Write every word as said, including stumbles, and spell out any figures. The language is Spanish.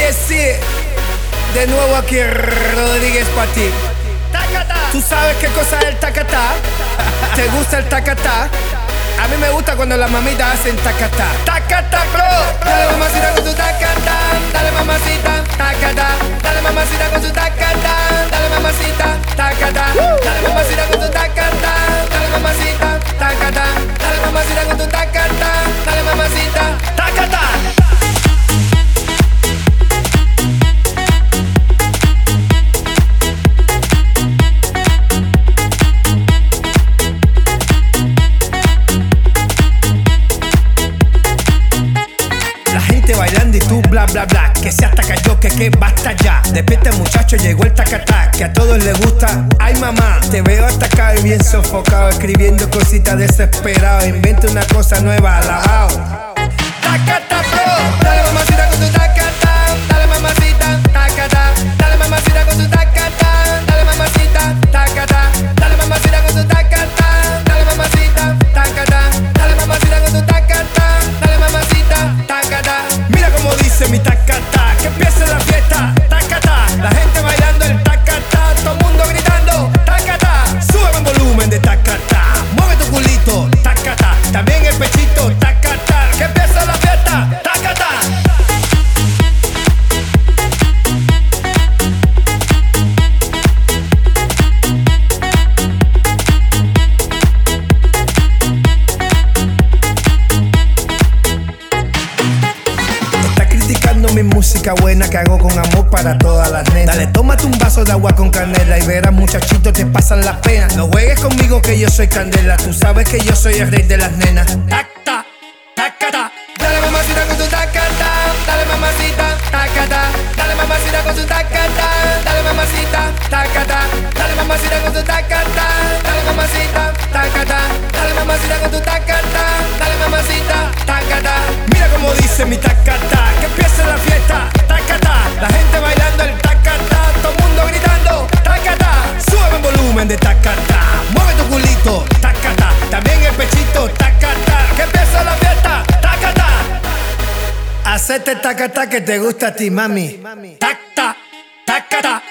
es it. De nuevo aquí Rodríguez para ti. ¿Tú sabes qué cosa es el tacatá? ¿Te gusta el tacatá? A mí me gusta cuando las mamitas hacen tacatá. Tacatá, bro. Dale mamacita con tu tacatá. Dale mamacita, tacatá. Dale mamacita con tu tacatá. Dale mamacita, tacatá. Dale mamacita con tu tacatá. Dale mamacita, tacatá. Dale mamacita con tu tacatá. Dale mamacita, tacatá. Bailando y tú bla bla bla, que se hasta cayó, que que basta ya. Despierta muchacho, llegó el tacatá, que a todos les gusta. Ay mamá, te veo hasta acá y bien sofocado, escribiendo cositas desesperado. Inventa una cosa nueva, alabao. Tacatá, bro. Dale mamacita con tu tacatá. Dale mamacita, tacatá. Dale mamacita con tu tacatá. Dale mamacita, tacatá. Dale mamacita con tu tacatá. Dale mamacita, tacatá. Dale mamacita con tu tacatá. Dale mamacita, tacatá. Mira como dice mi tacatá, que empiece la fiesta, tacatá. La gente bailando el tacatá, todo el mundo gritando, tacatá. Sube el volumen de tacatá, mueve tu culito, tacatá. También el pechito, tacatá. Que empiece la fiesta, tacatá. Mi música buena que hago con amor para todas las nenas. Dale, tómate un vaso de agua con canela y verás muchachitos te pasan las penas. No juegues conmigo que yo soy candela, tú sabes que yo soy el rey de las nenas. Tacta, tacata. Dale mamacita con tu tacata. Dale mamacita, tacata. Dale mamacita con tu tacata. Dale mamacita, tacata. Dale mamacita con tu tacata. Dale mamacita, tacata. Dale mamacita con tu tacata. Dale mamacita, tacata. Mira como dice mi tacata, que empiece la fiesta, tacata. La gente bailando el tacata, todo el mundo gritando, tacata. Sube el volumen de tacata, mueve tu culito, tacata. También el pechito, tacata. Que empiece la fiesta, tacata. Hacete tacata que te gusta a ti, mami. Tacta, tacata.